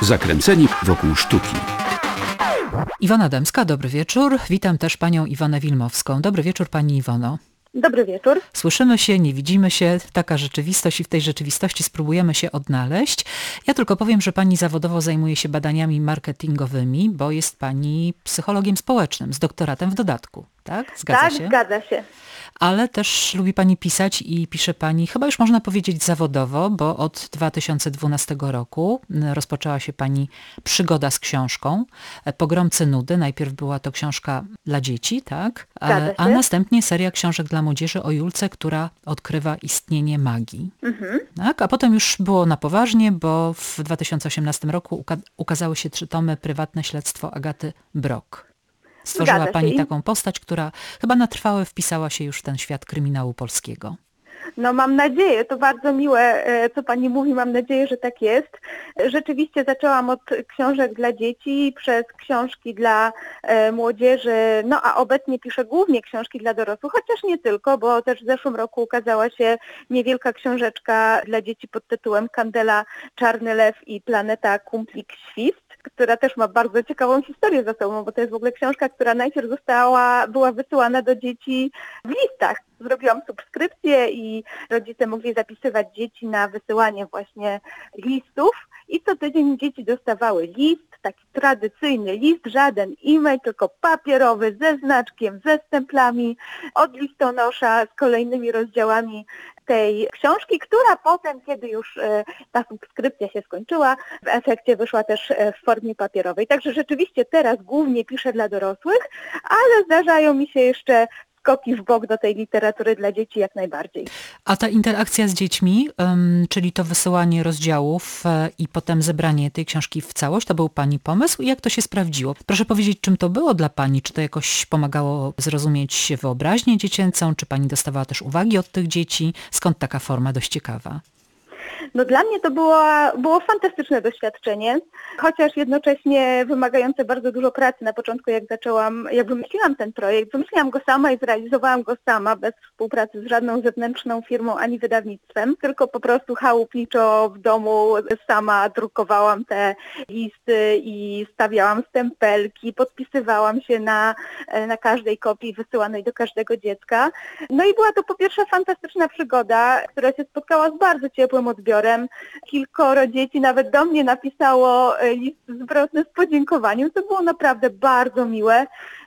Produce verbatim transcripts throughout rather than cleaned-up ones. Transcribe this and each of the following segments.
Zakręceni wokół sztuki. Iwona Dębska, dobry wieczór. Witam też panią Iwonę Wilmowską. Dobry wieczór pani Iwono. Dobry wieczór. Słyszymy się, nie widzimy się, taka rzeczywistość i w tej rzeczywistości spróbujemy się odnaleźć. Ja tylko powiem, że pani zawodowo zajmuje się badaniami marketingowymi, bo jest pani psychologiem społecznym z doktoratem w dodatku, tak? Zgadza tak, się? zgadza się. Ale też lubi pani pisać i pisze pani, chyba już można powiedzieć zawodowo, bo od dwa tysiące dwunastego roku rozpoczęła się pani przygoda z książką Pogromcy nudy. Najpierw była to książka dla dzieci, tak? A, a następnie seria książek dla młodzieży o Julce, która odkrywa istnienie magii. Mhm. Tak? A potem już było na poważnie, bo w dwa tysiące osiemnastym roku uka- ukazały się trzy tomy Prywatne śledztwo Agaty Brock. Stworzyła pani taką postać, która chyba na trwałe wpisała się już w ten świat kryminału polskiego. No mam nadzieję, to bardzo miłe, co pani mówi, mam nadzieję, że tak jest. Rzeczywiście zaczęłam od książek dla dzieci, przez książki dla e, młodzieży, no a obecnie piszę głównie książki dla dorosłych, chociaż nie tylko, bo też w zeszłym roku ukazała się niewielka książeczka dla dzieci pod tytułem Kandela, Czarny Lew i Planeta Kumplik Świst, która też ma bardzo ciekawą historię za sobą, bo to jest w ogóle książka, która najpierw została, była wysyłana do dzieci w listach. Zrobiłam subskrypcję i rodzice mogli zapisywać dzieci na wysyłanie właśnie listów i co tydzień dzieci dostawały list, taki tradycyjny list, żaden e-mail, tylko papierowy, ze znaczkiem, ze stemplami, od listonosza z kolejnymi rozdziałami tej książki, która potem, kiedy już ta subskrypcja się skończyła, w efekcie wyszła też w formie papierowej. Także rzeczywiście teraz głównie piszę dla dorosłych, ale zdarzają mi się jeszcze skoki w bok do tej literatury dla dzieci jak najbardziej. A ta interakcja z dziećmi, um, czyli to wysyłanie rozdziałów e, i potem zebranie tej książki w całość, to był pani pomysł i jak to się sprawdziło? Proszę powiedzieć, czym to było dla pani? Czy to jakoś pomagało zrozumieć wyobraźnię dziecięcą? Czy pani dostawała też uwagi od tych dzieci? Skąd taka forma dość ciekawa? No dla mnie to było, było fantastyczne doświadczenie, chociaż jednocześnie wymagające bardzo dużo pracy. Na początku jak zaczęłam, jak wymyśliłam ten projekt, wymyśliłam go sama i zrealizowałam go sama, bez współpracy z żadną zewnętrzną firmą ani wydawnictwem, tylko po prostu chałupniczo w domu sama drukowałam te listy i stawiałam stempelki, podpisywałam się na, na każdej kopii wysyłanej do każdego dziecka. No i była to po pierwsze fantastyczna przygoda, która się spotkała z bardzo ciepłym odbiorem. Kilkoro dzieci nawet do mnie napisało list zwrotny z podziękowaniem, co było naprawdę bardzo miłe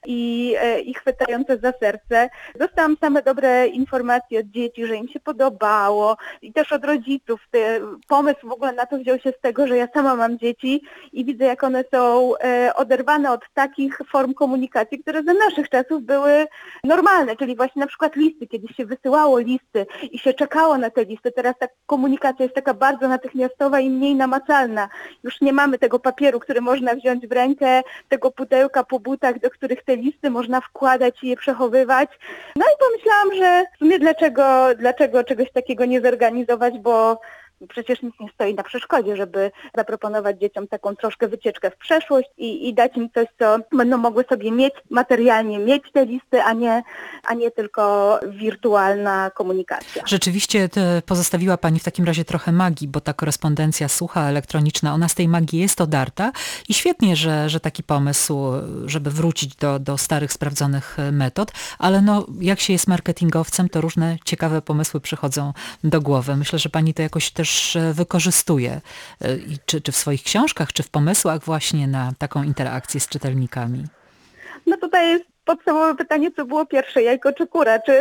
i, i chwytające za serce. Dostałam same dobre informacje od dzieci, że im się podobało i też od rodziców. Pomysł w ogóle na to wziął się z tego, że ja sama mam dzieci i widzę, jak one są oderwane od takich form komunikacji, które za naszych czasów były normalne, czyli właśnie na przykład listy, kiedy się wysyłało listy i się czekało na te listy. Teraz ta komunikacja jest taka bardzo natychmiastowa i mniej namacalna. Już nie mamy tego papieru, który można wziąć w rękę, tego pudełka po butach, do których te listy można wkładać i je przechowywać. No i pomyślałam, że w sumie dlaczego, dlaczego czegoś takiego nie zorganizować, bo przecież nic nie stoi na przeszkodzie, żeby zaproponować dzieciom taką troszkę wycieczkę w przeszłość i, i dać im coś, co będą mogły sobie mieć, materialnie mieć te listy, a nie, a nie tylko wirtualna komunikacja. Rzeczywiście pozostawiła pani w takim razie trochę magii, bo ta korespondencja sucha, elektroniczna, ona z tej magii jest odarta i świetnie, że, że taki pomysł, żeby wrócić do, do starych, sprawdzonych metod, ale no, jak się jest marketingowcem, to różne ciekawe pomysły przychodzą do głowy. Myślę, że pani to jakoś też wykorzystuje, czy, czy w swoich książkach, czy w pomysłach właśnie na taką interakcję z czytelnikami. No tutaj jest podstawowe pytanie, co było pierwsze, jajko czy kura, czy,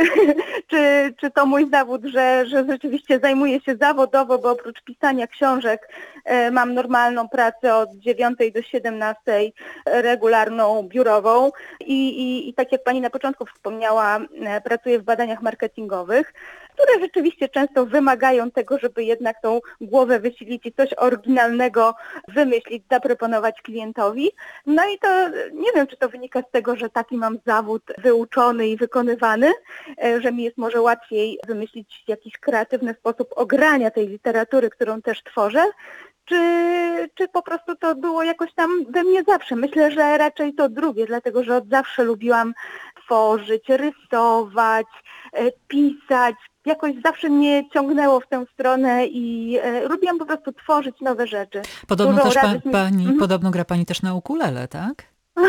czy, czy to mój zawód, że, że rzeczywiście zajmuję się zawodowo, bo oprócz pisania książek e, mam normalną pracę od dziewiątej do siedemnastej, regularną, biurową i, i, i tak jak pani na początku wspomniała, e, pracuję w badaniach marketingowych, które rzeczywiście często wymagają tego, żeby jednak tą głowę wysilić i coś oryginalnego wymyślić, zaproponować klientowi. No i to nie wiem, czy to wynika z tego, że taki mam zawód wyuczony i wykonywany, że mi jest może łatwiej wymyślić jakiś kreatywny sposób ogrania tej literatury, którą też tworzę, czy, czy po prostu to było jakoś tam we mnie zawsze. Myślę, że raczej to drugie, dlatego że od zawsze lubiłam tworzyć, rysować, pisać, jakoś zawsze mnie ciągnęło w tę stronę i e, lubiłam po prostu tworzyć nowe rzeczy. Podobno Dużo też pa, razy mi- pani, Mhm. podobno gra pani też na ukulele, tak?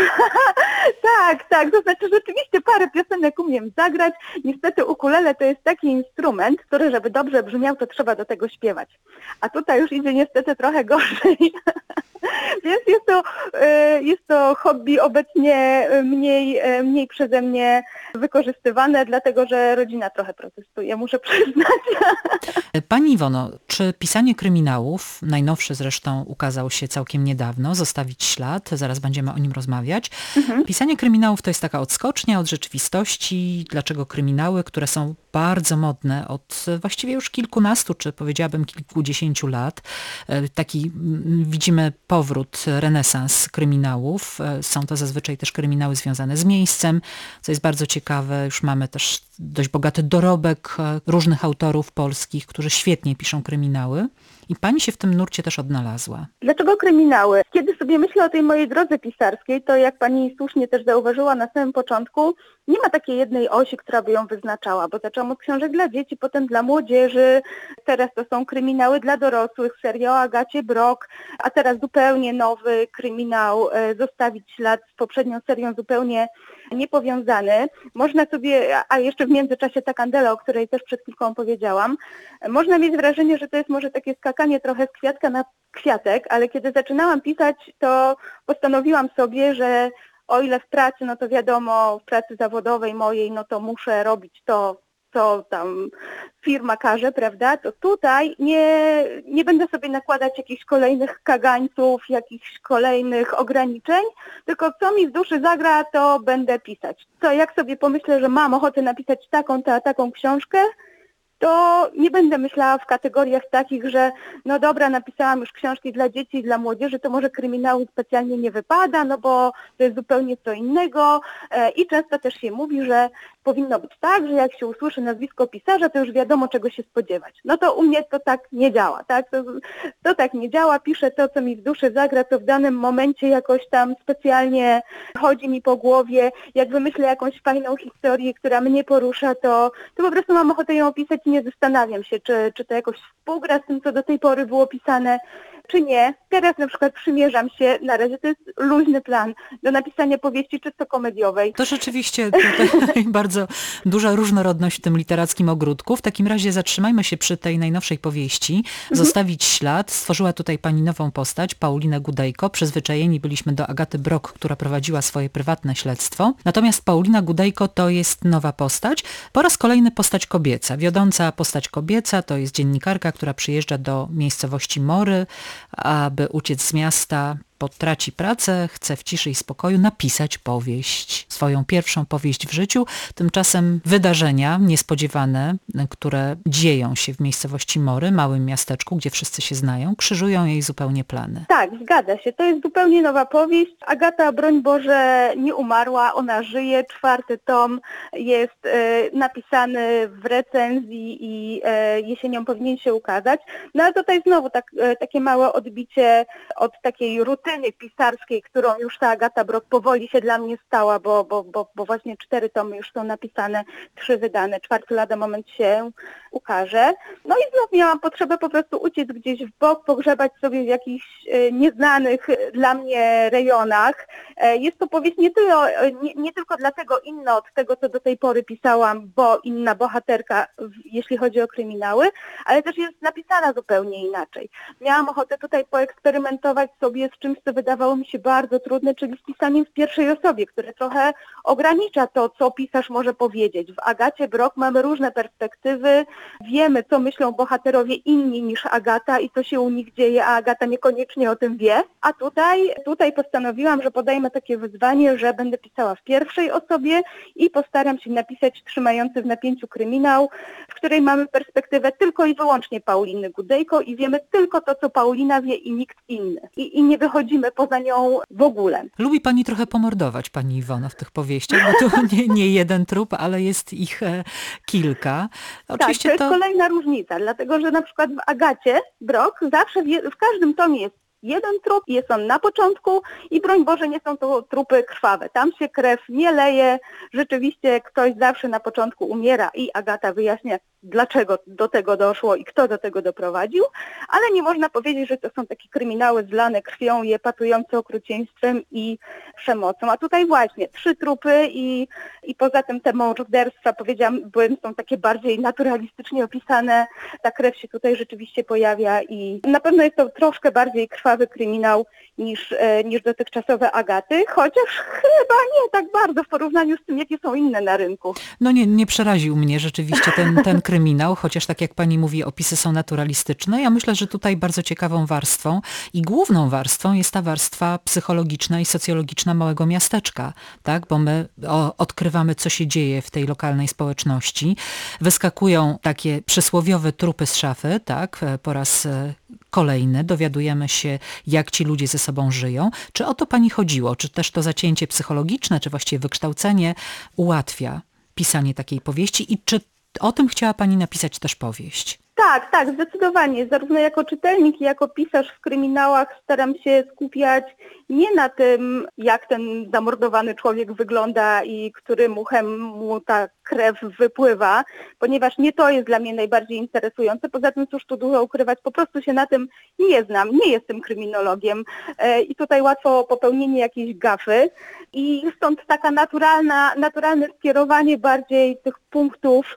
Tak, tak, to znaczy rzeczywiście parę piosenek umiem zagrać. Niestety ukulele to jest taki instrument, który żeby dobrze brzmiał, to trzeba do tego śpiewać. A tutaj już idzie niestety trochę gorzej. Więc jest to, e, jest to hobby obecnie mniej, e, mniej przeze mnie wykorzystywane, dlatego że rodzina trochę protestuje, muszę przyznać. Pani Iwono, czy pisanie kryminałów, najnowszy zresztą ukazał się całkiem niedawno, Zostawić ślad, zaraz będziemy o nim rozmawiać. Mhm. Pisanie kryminałów to jest taka odskocznia od rzeczywistości. Dlaczego kryminały, które są bardzo modne od właściwie już kilkunastu, czy powiedziałabym kilkudziesięciu lat. E, Taki mm, widzimy powrót, renesans kryminałów. E, Są to zazwyczaj też kryminały związane z miejscem, co jest bardzo ciekawe. Już mamy też dość bogaty dorobek e, różnych autorów polskich, którzy świetnie piszą kryminały. I pani się w tym nurcie też odnalazła. Dlaczego kryminały? Kiedy sobie myślę o tej mojej drodze pisarskiej, to jak pani słusznie też zauważyła na samym początku, nie ma takiej jednej osi, która by ją wyznaczała, bo zaczęłam od książek dla dzieci, potem dla młodzieży, teraz to są kryminały dla dorosłych, seria o Agacie Brock, a teraz zupełnie nowy kryminał, e, Zostawić ślad, z poprzednią serią zupełnie niepowiązany. Można sobie, a jeszcze w międzyczasie ta Kandela, o której też przed chwilką powiedziałam, można mieć wrażenie, że to jest może takie skakanie trochę z kwiatka na kwiatek, ale kiedy zaczynałam pisać, to postanowiłam sobie, że o ile w pracy, no to wiadomo, w pracy zawodowej mojej, no to muszę robić to, co tam firma każe, prawda, to tutaj nie, nie będę sobie nakładać jakichś kolejnych kagańców, jakichś kolejnych ograniczeń, tylko co mi w duszy zagra, to będę pisać. To jak sobie pomyślę, że mam ochotę napisać taką, ta, taką książkę, to nie będę myślała w kategoriach takich, że no dobra, napisałam już książki dla dzieci i dla młodzieży, to może kryminału specjalnie nie wypada, no bo to jest zupełnie co innego e, i często też się mówi, że powinno być tak, że jak się usłyszy nazwisko pisarza, to już wiadomo, czego się spodziewać. No to u mnie to tak nie działa, tak? To, to tak nie działa, piszę to, co mi w duszy zagra, co w danym momencie jakoś tam specjalnie chodzi mi po głowie. Jak wymyślę jakąś fajną historię, która mnie porusza, to, to po prostu mam ochotę ją opisać i nie zastanawiam się, czy, czy to jakoś współgra z tym, co do tej pory było pisane, czy nie. Teraz na przykład przymierzam się, na razie to jest luźny plan, do napisania powieści czysto komediowej. To rzeczywiście tutaj bardzo duża różnorodność w tym literackim ogródku. W takim razie zatrzymajmy się przy tej najnowszej powieści. Zostawić ślad. Stworzyła tutaj pani nową postać, Paulinę Gudejko. Przyzwyczajeni byliśmy do Agaty Brock, która prowadziła swoje prywatne śledztwo. Natomiast Paulina Gudejko to jest nowa postać. Po raz kolejny postać kobieca. Wiodąca postać kobieca to jest dziennikarka, która przyjeżdża do miejscowości Mory, aby uciec z miasta. Traci pracę, chce w ciszy i spokoju napisać powieść, swoją pierwszą powieść w życiu. Tymczasem wydarzenia niespodziewane, które dzieją się w miejscowości Mory, małym miasteczku, gdzie wszyscy się znają, krzyżują jej zupełnie plany. Tak, zgadza się. To jest zupełnie nowa powieść. Agata, broń Boże, nie umarła, ona żyje. Czwarty tom jest e, napisany w recenzji i e, jesienią powinien się ukazać. No ale tutaj znowu tak, e, takie małe odbicie od takiej rutyny pisarskiej, którą już ta Agata Brock powoli się dla mnie stała, bo, bo, bo, bo właśnie cztery tomy już są napisane, trzy wydane, czwarty lada moment się ukaże. No i znów miałam potrzebę po prostu uciec gdzieś w bok, pogrzebać sobie w jakichś e, nieznanych dla mnie rejonach. E, jest to powieść nie, tyle, nie, nie tylko dlatego inna od tego, co do tej pory pisałam, bo inna bohaterka, w, jeśli chodzi o kryminały, ale też jest napisana zupełnie inaczej. Miałam ochotę tutaj poeksperymentować sobie z czymś, co wydawało mi się bardzo trudne, czyli z pisaniem w pierwszej osobie, które trochę ogranicza to, co pisarz może powiedzieć. W Agacie Brock mamy różne perspektywy, wiemy, co myślą bohaterowie inni niż Agata i co się u nich dzieje, a Agata niekoniecznie o tym wie. A tutaj, tutaj postanowiłam, że podejmę takie wyzwanie, że będę pisała w pierwszej osobie i postaram się napisać trzymający w napięciu kryminał, w której mamy perspektywę tylko i wyłącznie Pauliny Gudejko i wiemy tylko to, co Paulina wie i nikt inny. I, i nie wychodzimy poza nią w ogóle. Lubi pani trochę pomordować, pani Iwono, w tych powieściach, bo tu nie, nie jeden trup, ale jest ich e, kilka. Oczywiście tak, to jest to... kolejna różnica, dlatego że na przykład w Agacie Brock zawsze w, je, w każdym tomie jest jeden trup, jest on na początku i broń Boże nie są to trupy krwawe. Tam się krew nie leje, rzeczywiście ktoś zawsze na początku umiera i Agata wyjaśnia, dlaczego do tego doszło i kto do tego doprowadził, ale nie można powiedzieć, że to są takie kryminały zlane krwią i epatujące okrucieństwem i przemocą. A tutaj właśnie trzy trupy i, i poza tym te morderstwa, powiedziałam, były, są takie bardziej naturalistycznie opisane. Ta krew się tutaj rzeczywiście pojawia i na pewno jest to troszkę bardziej krwawy kryminał niż, niż dotychczasowe Agaty, chociaż chyba nie tak bardzo w porównaniu z tym, jakie są inne na rynku. No nie, nie przeraził mnie rzeczywiście ten, ten kryminał, chociaż tak jak pani mówi, opisy są naturalistyczne. Ja myślę, że tutaj bardzo ciekawą warstwą i główną warstwą jest ta warstwa psychologiczna i socjologiczna małego miasteczka, tak? Bo my o, odkrywamy, co się dzieje w tej lokalnej społeczności. Wyskakują takie przysłowiowe trupy z szafy, tak? Po raz kolejny dowiadujemy się, jak ci ludzie ze sobą żyją. Czy o to pani chodziło? Czy też to zacięcie psychologiczne, czy właściwie wykształcenie ułatwia pisanie takiej powieści i czy o tym chciała pani napisać też powieść? Tak, tak, zdecydowanie. Zarówno jako czytelnik, jak i jako pisarz w kryminałach staram się skupiać nie na tym, jak ten zamordowany człowiek wygląda i którym uchem mu ta krew wypływa, ponieważ nie to jest dla mnie najbardziej interesujące. Poza tym, cóż tu dużo ukrywać, po prostu się na tym nie znam, nie jestem kryminologiem i tutaj łatwo o popełnienie jakiejś gafy i stąd taka naturalna, naturalne skierowanie bardziej tych punktów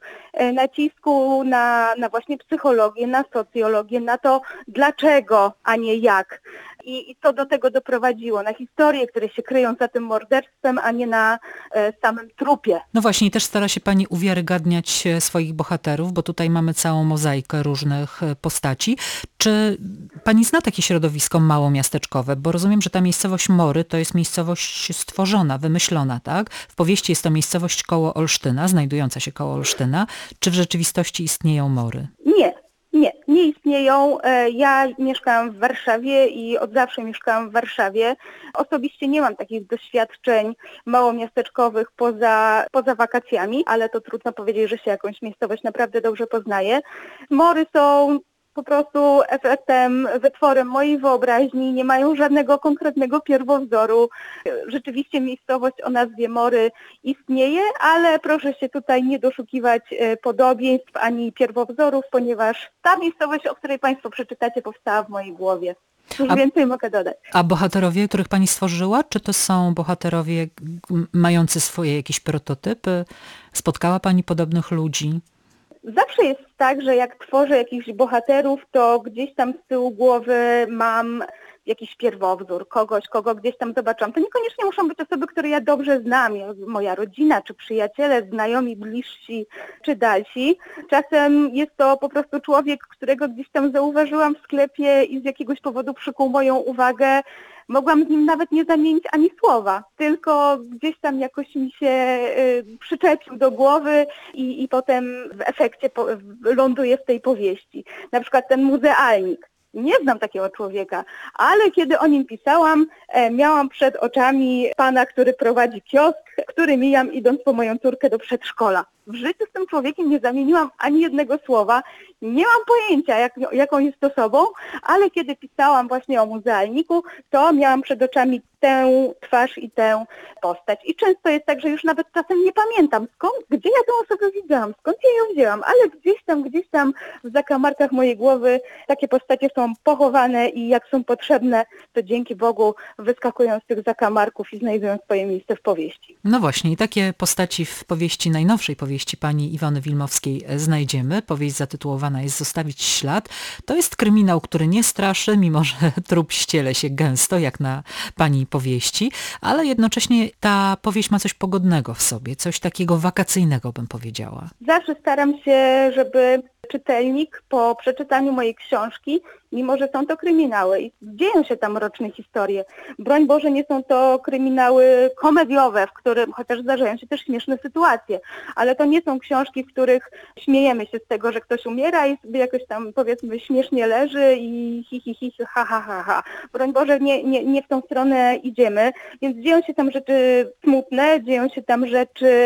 nacisku na, na właśnie psychologię, na socjologię, na to dlaczego, a nie jak. I, i co do tego doprowadziło, na historie, które się kryją za tym morderstwem, a nie na e, samym trupie. No właśnie, też stara się pani uwiarygadniać swoich bohaterów, bo tutaj mamy całą mozaikę różnych postaci. Czy pani zna takie środowisko małomiasteczkowe? Bo rozumiem, że ta miejscowość Mory to jest miejscowość stworzona, wymyślona, tak? W powieści jest to miejscowość koło Olsztyna, znajdująca się koło Olsztyna. Czy w rzeczywistości istnieją Mory? Nie. Nie, nie istnieją. Ja mieszkałam w Warszawie i od zawsze mieszkałam w Warszawie. Osobiście nie mam takich doświadczeń małomiasteczkowych poza, poza wakacjami, ale to trudno powiedzieć, że się jakąś miejscowość naprawdę dobrze poznaje. Mory są po prostu efektem, wytworem mojej wyobraźni, nie mają żadnego konkretnego pierwowzoru. Rzeczywiście miejscowość o nazwie Mory istnieje, ale proszę się tutaj nie doszukiwać podobieństw ani pierwowzorów, ponieważ ta miejscowość, o której państwo przeczytacie, powstała w mojej głowie. Cóż a, więcej mogę dodać. A bohaterowie, których pani stworzyła, czy to są bohaterowie mający swoje jakieś prototypy? Spotkała pani podobnych ludzi? Zawsze jest tak, że jak tworzę jakichś bohaterów, to gdzieś tam z tyłu głowy mam jakiś pierwowzór, kogoś, kogo gdzieś tam zobaczyłam. To niekoniecznie muszą być osoby, które ja dobrze znam, moja rodzina, czy przyjaciele, znajomi, bliżsi, czy dalsi. Czasem jest to po prostu człowiek, którego gdzieś tam zauważyłam w sklepie i z jakiegoś powodu przykuł moją uwagę. Mogłam z nim nawet nie zamienić ani słowa, tylko gdzieś tam jakoś mi się y, przyczepił do głowy i, i potem w efekcie po, ląduje w tej powieści. Na przykład ten muzealnik. Nie znam takiego człowieka, ale kiedy o nim pisałam, e, miałam przed oczami pana, który prowadzi kiosk, który mijam idąc po moją córkę do przedszkola. W życiu z tym człowiekiem nie zamieniłam ani jednego słowa, nie mam pojęcia, jak, jaką jest osobą, ale kiedy pisałam właśnie o muzealniku, to miałam przed oczami tę twarz i tę postać. I często jest tak, że już nawet czasem nie pamiętam skąd, gdzie ja tę osobę widziałam, skąd ja ją wzięłam, ale gdzieś tam, gdzieś tam w zakamarkach mojej głowy takie postacie są pochowane i jak są potrzebne, to dzięki Bogu wyskakują z tych zakamarków i znajdują swoje miejsce w powieści. No właśnie, i takie postaci w powieści, najnowszej powieści pani Iwony Wilmowskiej znajdziemy. Powieść zatytułowana jest Zostawić ślad. To jest kryminał, który nie straszy, mimo że trup ściele się gęsto, jak na pani powieści, ale jednocześnie ta powieść ma coś pogodnego w sobie, coś takiego wakacyjnego, bym powiedziała. Zawsze staram się, żeby czytelnik po przeczytaniu mojej książki, mimo że są to kryminały i dzieją się tam mroczne historie. Broń Boże, nie są to kryminały komediowe, w którym chociaż zdarzają się też śmieszne sytuacje, ale to nie są książki, w których śmiejemy się z tego, że ktoś umiera i sobie jakoś tam powiedzmy śmiesznie leży i hi hi hi, ha ha ha ha. Broń Boże, nie, nie, nie w tą stronę idziemy, więc dzieją się tam rzeczy smutne, dzieją się tam rzeczy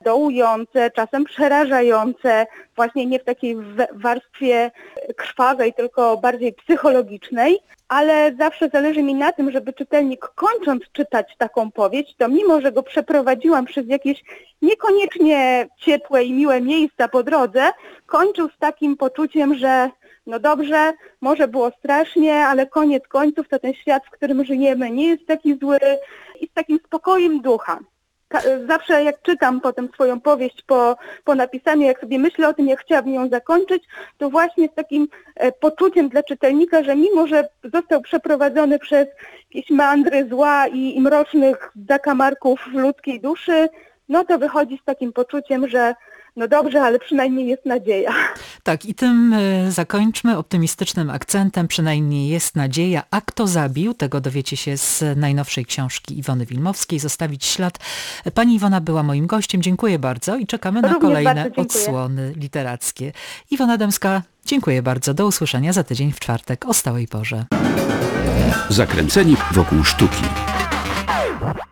dołujące, czasem przerażające, właśnie nie w takiej warstwie krwawej, tylko bardziej psychologicznej, ale zawsze zależy mi na tym, żeby czytelnik, kończąc czytać taką powieść, to mimo, że go przeprowadziłam przez jakieś niekoniecznie ciepłe i miłe miejsca po drodze, kończył z takim poczuciem, że no dobrze, może było strasznie, ale koniec końców to ten świat, w którym żyjemy, nie jest taki zły i z takim spokojem ducha. Zawsze jak czytam potem swoją powieść po, po napisaniu, jak sobie myślę o tym, jak chciałabym ją zakończyć, to właśnie z takim poczuciem dla czytelnika, że mimo, że został przeprowadzony przez jakieś meandry zła i, i mrocznych zakamarków ludzkiej duszy, no to wychodzi z takim poczuciem, że no dobrze, ale przynajmniej jest nadzieja. Tak, i tym y, zakończmy optymistycznym akcentem, przynajmniej jest nadzieja. A kto zabił? Tego dowiecie się z najnowszej książki Iwony Wilmowskiej. Zostawić ślad. Pani Iwona była moim gościem. Dziękuję bardzo i czekamy na Również kolejne bardzo odsłony literackie. Iwona Dębska, dziękuję bardzo. Do usłyszenia za tydzień w czwartek o stałej porze. Zakręceni wokół sztuki.